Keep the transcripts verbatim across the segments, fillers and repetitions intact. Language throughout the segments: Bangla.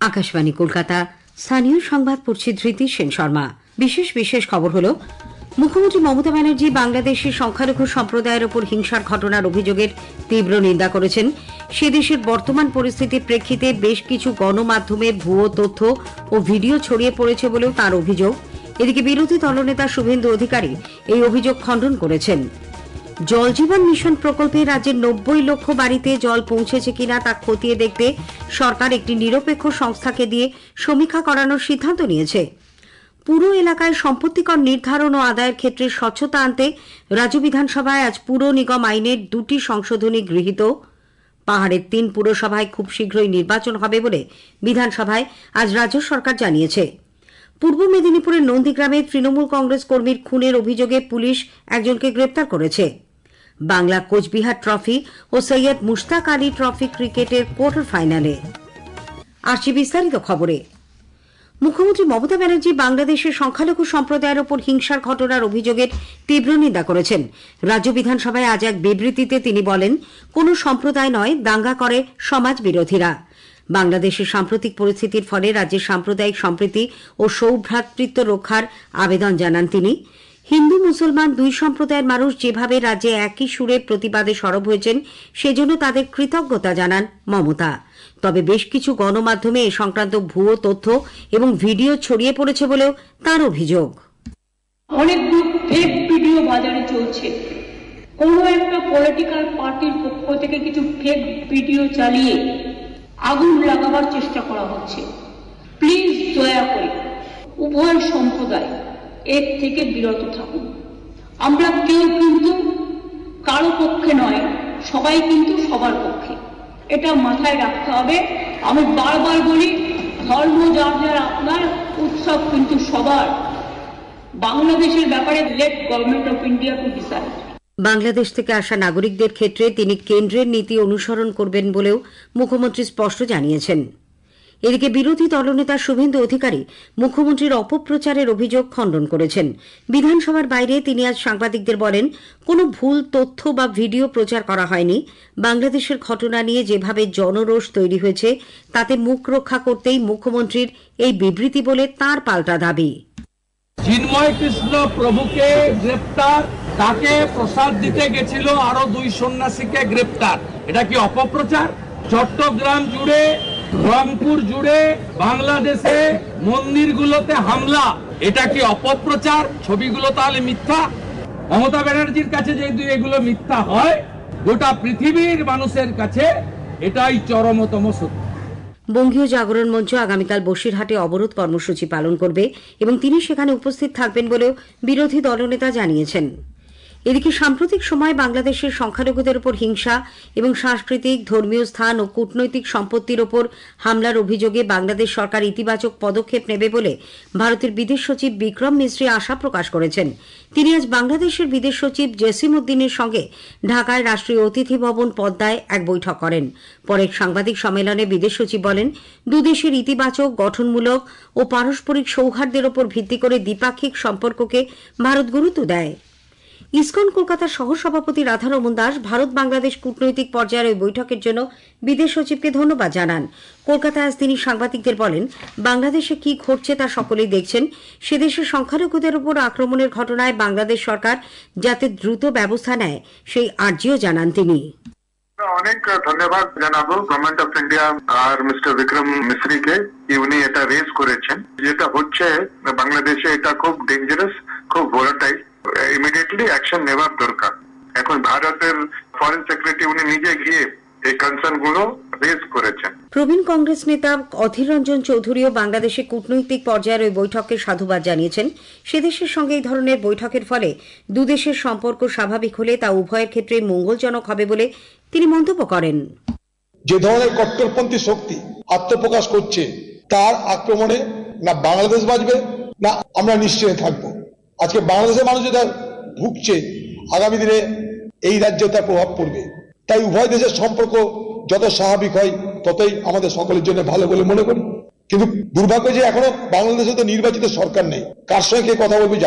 আকাশবাণী কলকাতা, স্থানীয় সংবাদ পড়ছি ধৃতি সেন শর্মা। বিশেষ বিশেষ খবর হল, মুখ্যমন্ত্রী মমতা ব্যানার্জি বাংলাদেশের সংখ্যালঘু সম্প্রদায়ের ওপর হিংসার ঘটনার অভিযোগের তীব্র নিন্দা করেছেন। সে দেশের বর্তমান পরিস্থিতির প্রেক্ষিতে বেশ কিছু গণমাধ্যমে ভুয়ো তথ্য ও ভিডিও ছড়িয়ে পড়েছে বলেও তাঁর অভিযোগ। এদিকে বিরোধী দলনেতা শুভেন্দু অধিকারী এই অভিযোগ খণ্ডন করেছেন। জল জীবন মিশন প্রকল্পে রাজ্যের নব্বই লক্ষ বাড়িতে জল পৌঁছেছে কিনা তা খতিয়ে দেখতে সরকার একটি নিরপেক্ষ সংস্থাকে দিয়ে সমীক্ষা করানোর সিদ্ধান্ত নিয়েছে। পুরো এলাকায় সম্পত্তি কর নির্ধারণ ও আদায়ের ক্ষেত্রে স্বচ্ছতা আনতে রাজ্য বিধানসভায় আজ পুর নিগম আইনের দুটি সংশোধনী গৃহীত। পাহাড়ের তিন পুরসভায় খুব শীঘ্রই নির্বাচন হবে বলে বিধানসভায় আজ রাজ্য সরকার জানিয়েছে। পূর্ব মেদিনীপুরের নন্দীগ্রামে তৃণমূল কংগ্রেস কর্মীর খুনের অভিযোগে পুলিশ একজনকে গ্রেপ্তার করেছে। বাংলা কোচবিহার ট্রফি ও সৈয়দ মুশতাক আলী ট্রফি ক্রিকেটের কোয়ার্টার ফাইনালে। আসছে বিস্তারিত খবরে। মুখ্যমন্ত্রী মমতা ব্যানার্জি বাংলাদেশের সংখ্যালঘু সম্প্রদায়ের ওপর হিংসার ঘটনার অভিযোগের তীব্র নিন্দা করেছেন। রাজ্য বিধানসভায় আজ এক বিবৃতিতে তিনি বলেন, কোন সম্প্রদায় নয়, দাঙ্গা করে সমাজ বিরোধীরা। বাংলাদেশের সাম্প্রতিক পরিস্থিতির ফলে রাজ্যের সাম্প্রদায়িক সম্প্রীতি ও সৌভ্রাতৃত্ব রক্ষার আবেদন জানান তিনি। হিন্দু মুসলমান দুই সম্প্রদায়ের মানুষ যেভাবে রাজ্যে একই সুরে প্রতিবাদে সরব হয়েছেন, সেজন্য তাদের কৃতজ্ঞতা জানান মমতা। তবে বেশ কিছু গণমাধ্যমে এ সংক্রান্ত ভুয়ো তথ্য এবং ভিডিও ছড়িয়ে পড়েছে বলেও তার অভিযোগ। অনেকগুলো ফেক ভিডিও বাজারে চলছে। কোনো একটা পলিটিক্যাল পার্টির পক্ষ থেকে কিছু ফেক ভিডিও চালিয়ে আগুন লাগাবার চেষ্টা করা হচ্ছে। প্লিজ দয়া করে উভয় সম্প্রদায় এর থেকে বিরত থাকুন। আমরা কেউ কিন্তু কারো পক্ষে নয়, সবাই কিন্তু সবার পক্ষে, এটা মাথায় রাখতে হবে। আমি বারবার বলি, ধর্ম যার যার আপনার, উৎসব কিন্তু সবার। বাংলাদেশের ব্যাপারে let government of India to decide. Bangladesh থেকে আসা নাগরিকদের ক্ষেত্রে তিনি কেন্দ্রের নীতি অনুসরণ করবেন বলেও মুখ্যমন্ত্রী স্পষ্ট জানিয়েছেন। এদিকে বিরোধী দলনেতা শুভেন্দু অধিকারী মুখ্যমন্ত্রীর অপপ্রচারের অভিযোগ খণ্ডন করেছেন। বিধানসভার বাইরে তিনি আজ সাংবাদিকদের বলেন, কোনো ভুল তথ্য বা ভিডিও প্রচার করা হয়নি। বাংলাদেশের ঘটনা নিয়ে যেভাবে জনরোষ তৈরি হয়েছে, তাতে মুখ রক্ষা করতেই মুখ্যমন্ত্রীর এই বিবৃতি বলে তাঁর পাল্টা দাবি। চিন্ময় কৃষ্ণ প্রভুকে গ্রেপ্তার, তাকে প্রসাদ দিতে গেছিল আরো দুই সন্ন্যাসীকে গ্রেপ্তার, এটা কি অপপ্রচার? চট্টগ্রাম জুড়ে, রংপুর জুড়ে, বাংলাদেশে মন্দিরগুলোতে হামলা, এটা কি অপপ্রচার? ছবিগুলো তাহলে মিথ্যা? মমতা ব্যানার্জির কাছে যদি এগুলো মিথ্যা হয়, গোটা পৃথিবীর মানুষের কাছে এটাই চরমতম সত্য। বঙ্গীয় জাগরণ মঞ্চ আগামীকাল বসিরহাটে অবরোধ কর্মসূচি পালন করবে এবং তিনি সেখানে উপস্থিত থাকবেন বলেও বিরোধী দলনেতা জানিয়েছেন। এদিকে সাম্প্রতিক সময় বাংলাদেশের সংখ্যালঘুদের উপর হিংসা এবং সাংস্কৃতিক, ধর্মীয় স্থান ও কূটনৈতিক সম্পত্তির ওপর হামলার অভিযোগে বাংলাদেশ সরকার ইতিবাচক পদক্ষেপ নেবে বলে ভারতের বিদেশ সচিব বিক্রম মিশ্রি আশা প্রকাশ করেছেন। তিনি আজ বাংলাদেশের বিদেশ সচিব জসিম উদ্দিনের সঙ্গে ঢাকায় রাষ্ট্রীয় অতিথি ভবন পদ্মায় এক বৈঠক করেন। পরে সাংবাদিক সম্মেলনে বিদেশ সচিব বলেন, দুদেশের ইতিবাচক, গঠনমূলক ও পারস্পরিক সৌহার্দ্যের ওপর ভিত্তি করে দ্বিপাক্ষিক সম্পর্ককে ভারত গুরুত্ব দেয়। ইসকন কলকাতার সহসভাপতি রাধারমন দাস ভারত বাংলাদেশ কূটনৈতিক পর্যায়ের ওই বৈঠকের জন্য বিদেশ সচিবকে ধন্যবাদ জানান। কলকাতায় আজ তিনি সাংবাদিকদের বলেন, বাংলাদেশে কি ঘটছে তা সকলেই দেখছেন। সেদেশের সংখ্যালঘুদের উপর আক্রমণের ঘটনায় বাংলাদেশ সরকার যাতে দ্রুত ব্যবস্থা নেয়, সেই আর্জিও জানান তিনি। অনেক ধন্যবাদ জানাবো গভর্নমেন্ট অফ ইন্ডিয়া আর মিস্টার বিক্রম মিশ্রিকে, উনি এটা রেজ করেছেন। যেটা হচ্ছে বাংলাদেশে, এটা খুব ডেঞ্জারাস, খুব ভোলাটাইল, ইমিডিয়েটলি অ্যাকশন নেওয়ার দরকার। এখন ভারতের ফরেন সেক্রেটারি উনি নিজে গিয়ে এই কনসার্ন গুলো রেজ করেছেন। প্রবীণ কংগ্রেস নেতা অধীর রঞ্জন চৌধুরীও বাংলাদেশে কূটনৈতিক পর্যায়ের ওই বৈঠককে সাধুবাদ জানিয়েছেন। সেদেশের সঙ্গে এই ধরনের বৈঠকের ফলে দুদেশের সম্পর্ক স্বাভাবিক হলে তা উভয়ের ক্ষেত্রে মঙ্গলজনক হবে বলে তিনি মন্তব্য করেন। যে ধরনের কট্টরপন্থী শক্তি আত্মপ্রকাশ করছে, তার আক্রমণে না বাংলাদেশ বাঁচবে না আমরা নিশ্চয় থাকবো। আজকে বাংলাদেশের মানুষ যেটা ভুগছে, আগামী দিনে এই রাজ্যে তার প্রভাব পড়বে। তাই উভয় দেশের সম্পর্ক যত স্বাভাবিক হয়, ততই আমাদের সকলের জন্য ভালো বলে মনে করি। কিন্তু দুর্ভাগ্য যে এখনো বাংলাদেশে তো নির্বাচিত সরকার নেই, কার সঙ্গে কে কথা বলবে জানি না।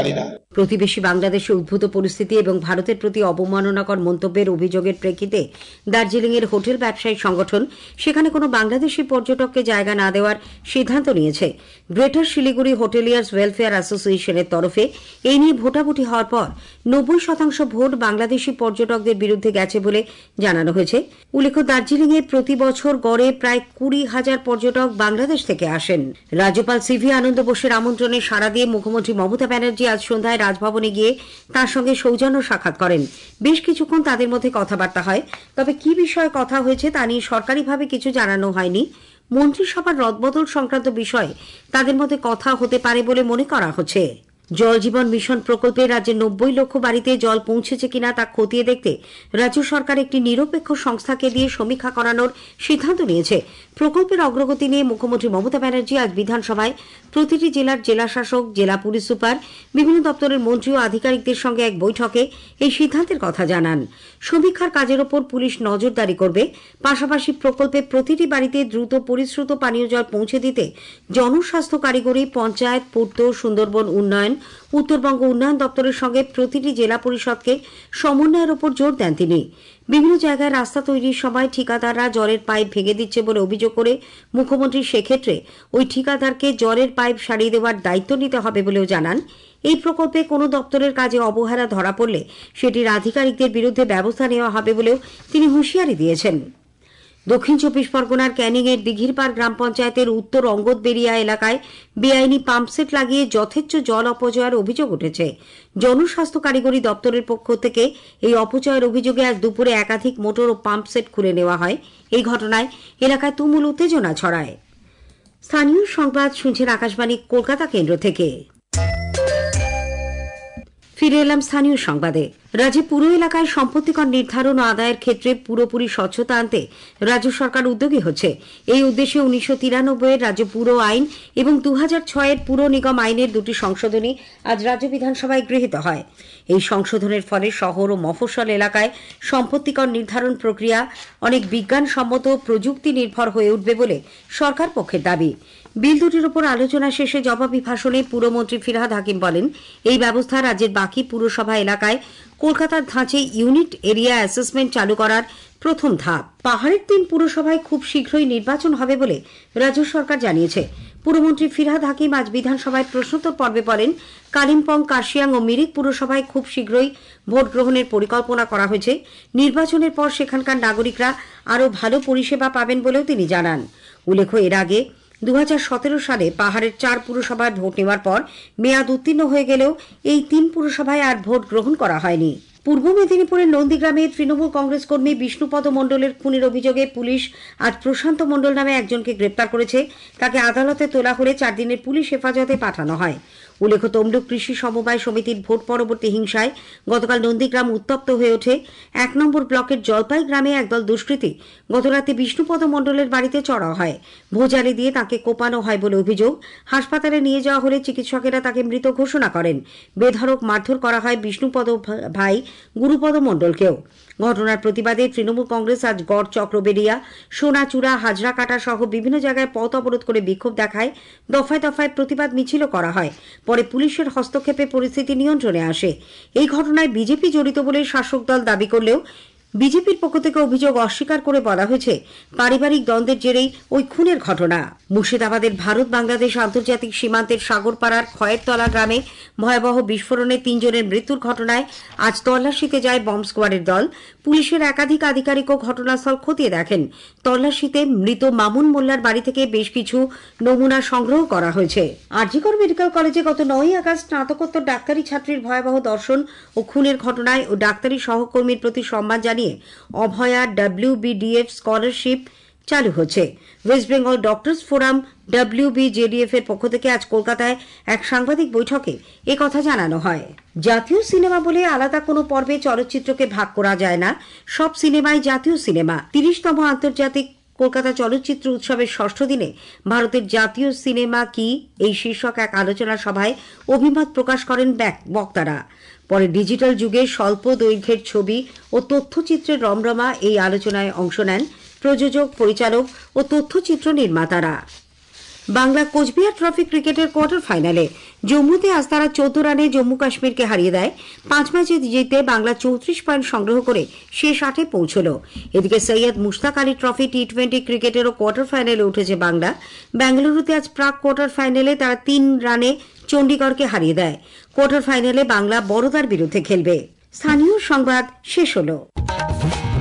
প্রতিবেশী বাংলাদেশে উদ্ভূত পরিস্থিতি এবং ভারতের প্রতি অবমাননাকর মন্তব্যের অভিযোগের প্রেক্ষিতে দার্জিলিংয়ের হোটেল ব্যবসায়ী সংগঠন সেখানে কোনো বাংলাদেশি পর্যটককে জায়গা না দেওয়ার সিদ্ধান্ত নিয়েছে। গ্রেটার শিলিগুড়ি হোটেলিয়ার্স ওয়েলফেয়ার অ্যাসোসিয়েশনের তরফে এই নিয়ে ভোটাভুটি হওয়ার পর নব্বই শতাংশ ভোট বাংলাদেশি পর্যটকদের বিরুদ্ধে গেছে বলে জানানো হয়েছে। উল্লেখ্য, দার্জিলিংয়ে প্রতি বছর গড়ে প্রায় কুড়ি হাজার পর্যটক বাংলাদেশ থেকে আসেন। রাজ্যপাল সিভি আনন্দ বোসের আমন্ত্রণে সাড়া দিয়ে মুখ্যমন্ত্রী মমতা ব্যানার্জি আজ সন্ধ্যায় রাজভবনে গিয়ে তার সঙ্গে সৌজন্য সাক্ষাৎ করেন। বেশ কিছুক্ষণ তাদের মধ্যে কথাবার্তা হয়। তবে কি বিষয়ে কথা হয়েছে তা নিয়ে সরকারিভাবে কিছু জানানো হয়নি। মন্ত্রিসভার রদবদল সংক্রান্ত বিষয়ে তাদের মধ্যে কথা হতে পারে বলে মনে করা হচ্ছে। জল জীবন মিশন প্রকল্পে রাজ্যের নব্বই লক্ষ বাড়িতে জল পৌঁছেছে কিনা তা খতিয়ে দেখতে রাজ্য সরকার একটি নিরপেক্ষ সংস্থাকে দিয়ে সমীক্ষা করানোর সিদ্ধান্ত নিয়েছে। প্রকল্পের অগ্রগতি নিয়ে মুখ্যমন্ত্রী মমতা ব্যানার্জি আজ বিধানসভায় প্রতিটি জেলার জেলাশাসক, জেলা পুলিশ সুপার, বিভিন্ন দপ্তরের মন্ত্রী ও আধিকারিকদের সঙ্গে এক বৈঠকে এই সিদ্ধান্তের কথা জানান। সমীক্ষার কাজের ওপর পুলিশ নজরদারি করবে। পাশাপাশি প্রকল্পে প্রতিটি বাড়িতে দ্রুত পরিশ্রুত পানীয় জল পৌঁছে দিতে জনস্বাস্থ্য কারিগরি, পঞ্চায়েত, পূর্ত, সুন্দরবন উন্নয়ন, উত্তরবঙ্গ উন্নয়ন দপ্তরের সঙ্গে প্রতিটি জেলা পরিষদকে সমন্বয়ের ওপর জোর দেন তিনি। বিভিন্ন জায়গায় রাস্তা তৈরির সময় ঠিকাদাররা জলের পাইপ ভেঙে দিচ্ছে বলে অভিযোগ করে মুখ্যমন্ত্রী সেক্ষেত্রে ওই ঠিকাদারকে জলের পাইপ সারিয়ে দেওয়ার দায়িত্ব নিতে হবে বলেও জানান। এই প্রকল্পে কোনো দপ্তরের কাজে অবহেলা ধরা পড়লে সেটির আধিকারিকদের বিরুদ্ধে ব্যবস্থা নেওয়া হবে বলেও তিনি হুঁশিয়ারি দিয়েছেন। দক্ষিণ চব্বিশ পরগনার ক্যানিংয়ের দিঘিরপাড় গ্রাম পঞ্চায়েতের উত্তর অঙ্গদবেরিয়া এলাকায় বেআইনি পাম্পসেট লাগিয়ে যথেচ্ছ জল অপচয়ের অভিযোগ উঠেছে। জনস্বাস্থ্য কারিগরি দপ্তরের পক্ষ থেকে এই অপচয়ের অভিযোগে আজ দুপুরে একাধিক মোটর ও পাম্পসেট খুলে নেওয়া হয়। এই ঘটনায় এলাকায় তুমুল উত্তেজনা ছড়ায়। স্থানীয় সংবাদ শুনছেন আকাশবাণী কলকাতা কেন্দ্র থেকে। ফিরে এলাম স্থানীয় সংবাদে। রাজ্যে পুরো এলাকায় সম্পত্তি কর নির্ধারণ ও আদায়ের ক্ষেত্রে পুরোপুরি স্বচ্ছতা আনতে রাজ্য সরকার উদ্যোগী হচ্ছে। এই উদ্দেশ্যে উনিশশো তিরানব্বই এর রাজ্য পুর আইন এবং দু হাজার ছয় এর পুর নিগম আইনের দুটি সংশোধনী আজ রাজ্য বিধানসভায় গৃহীত হয়। এই সংশোধনের ফলে শহর ও মফস্বল এলাকায় সম্পত্তি কর নির্ধারণ প্রক্রিয়া অনেক বিজ্ঞানসম্মত, প্রযুক্তি নির্ভর হয়ে উঠবে বলে সরকার পক্ষের দাবি। বিল দুটির উপর আলোচনা শেষে জবাবি ভাষণে পুরমন্ত্রী ফিরহাদ হাকিম বলেন, এই ব্যবস্থা রাজ্যের বাকি পুরসভা এলাকায় কলকাতার ধাঁচে ইউনিট এরিয়া অ্যাসেসমেন্ট চালু করার প্রথম ধাপ। পাহাড়ের তিন পুরসভায় খুব শীঘ্রই নির্বাচন হবে বলে রাজ্য সরকার জানিয়েছে। পুরমন্ত্রী ফিরহাদ হাকিম আজ বিধানসভায় প্রশ্নোত্তর পর্বে বলেন, কালিম্পং, কার্শিয়াং ও মিরিক পুরসভায় খুব শীঘ্রই ভোট গ্রহণের পরিকল্পনা করা হয়েছে। নির্বাচনের পর সেখানকার নাগরিকরা আরও ভালো পরিষেবা পাবেন বলেও তিনি জানান। উল্লেখ্য, এর আগে দু হাজার সতেরো সালে পাহাড়ের চার পুরসভায় ভোট নেওয়ার পর মেয়াদ উত্তীর্ণ হয়ে গেলেও এই তিন পুরসভায় আর ভোট গ্রহণ করা হয়নি। পূর্ব মেদিনীপুরের নন্দীগ্রামে তৃণমূল কংগ্রেস কর্মী বিষ্ণুপদ মণ্ডলের খুনের অভিযোগে পুলিশ আজ প্রশান্ত মণ্ডল নামে একজনকে গ্রেপ্তার করেছে। তাকে আদালতে তোলা হলে চার দিনের পুলিশ হেফাজতে পাঠানো হয়। উল্লেখ্য, তমলুক কৃষি সমবায় সমিতির ভোট পরবর্তী হিংসায় গতকাল নন্দীগ্রাম উত্তপ্ত হয়ে ওঠে। এক নম্বর ব্লকের জলপাই গ্রামে একদল দুষ্কৃতী গতরাতে বিষ্ণুপদ মণ্ডলের বাড়িতে চড়াও হয়। ভোজালি দিয়ে তাকে কোপানো হয় বলে অভিযোগ। হাসপাতালে নিয়ে যাওয়া হলে চিকিৎসকেরা তাকে মৃত ঘোষণা করেন। বেধড়ক মারধর করা হয় বিষ্ণুপদ ভাই গুরুপদ মণ্ডলকেও। ঘটনার প্রতিবাদে তৃণমূল কংগ্রেস আজ গড়, চক্রবেড়িয়া, সোনাচূড়া, হাজরাকাটা সহ বিভিন্ন জায়গায় পথ অবরোধ করে বিক্ষোভ দেখায়। দফায় দফায় প্রতিবাদ মিছিলও করা হয়। পরে পুলিশের হস্তক্ষেপে পরিস্থিতি নিয়ন্ত্রণে আসে। এই ঘটনায় বিজেপি জড়িত বলে শাসক দল দাবি করলেও বিজেপির পক্ষ থেকে অভিযোগ অস্বীকার করে বলা হয়েছে, পারিবারিক দ্বন্দ্বের জেরেই ওই খুনের ঘটনা। মুর্শিদাবাদের ভারত বাংলাদেশ আন্তর্জাতিক সীমান্তের সাগরপাড়ার খয়েরতলা গ্রামে ভয়াবহ বিস্ফোরণে তিনজনের মৃত্যুর ঘটনায় আজ তল্লাশিতে যায় বম্ব স্কোয়াডের দল। পুলিশের একাধিক আধিকারিকও ঘটনাস্থল খতিয়ে দেখেন। তল্লাশিতে মৃত মামুন মোল্লার বাড়ি থেকে বেশ কিছু নমুনা সংগ্রহ করা হয়েছে। আরজিকর মেডিকেল কলেজে গত নয়ই আগস্ট স্নাতকোত্তর ডাক্তারি ছাত্রীর ভয়াবহ ধর্ষণ ও খুনের ঘটনায় ও ডাক্তারি সহকর্মীর প্রতি সম্মান জানিয়ে অভয়া ডব্লিউবিডিএফ স্কলারশিপ চালু হচ্ছে। West Bengal doctors forum WBJDF এর পক্ষ থেকে আজ কলকাতায় এক সাংবাদিক বৈঠকে একথা জানানো হয়। জাতীয় সিনেমা বলে আলাদা কোনো পর্বে চলচ্চিত্রকে ভাগ করা যায় না। সব সিনেমাই জাতীয় সিনেমা। তিরিশতম আন্তর্জাতিক কলকাতা চলচ্চিত্র উৎসবের ষষ্ঠ দিনে ভারতের জাতীয় সিনেমা কি এই শীর্ষক এক আলোচনা সভায় অভিমত প্রকাশ করেন বক্তারা। পরে ডিজিটাল যুগে স্বল্প দৈর্ঘ্যের ছবি ও তথ্যচিত্রের রমরমা এই আলোচনায় অংশ নেন প্রযোজক, পরিচালক ও তথ্যচিত্র নির্মাতারা। বাংলা কোচবিহার ট্রফি ক্রিকেটের কোয়ার্টার ফাইনালে জম্মুতে আজ তারা চৌদ্দ রানে জম্মু কাশ্মীরকে হারিয়ে দেয়। পাঁচ ম্যাচে জিতে বাংলা চৌত্রিশ পয়েন্ট সংগ্রহ করে শেষ আটে পৌঁছল। এদিকে Syed Mushtaq Ali trophy T twenty ক্রিকেটেরও কোয়ার্টার ফাইনালে উঠেছে বাংলা। বেঙ্গালুরুতে আজ প্রাক কোয়ার্টার ফাইনালে তারা তিন রানে চণ্ডীগড়কে হারিয়ে দেয়। কোয়ার্টার ফাইনালে বাংলা বড়োদার বিরুদ্ধে খেলবে। স্থানীয় সংবাদ শেষ হলো।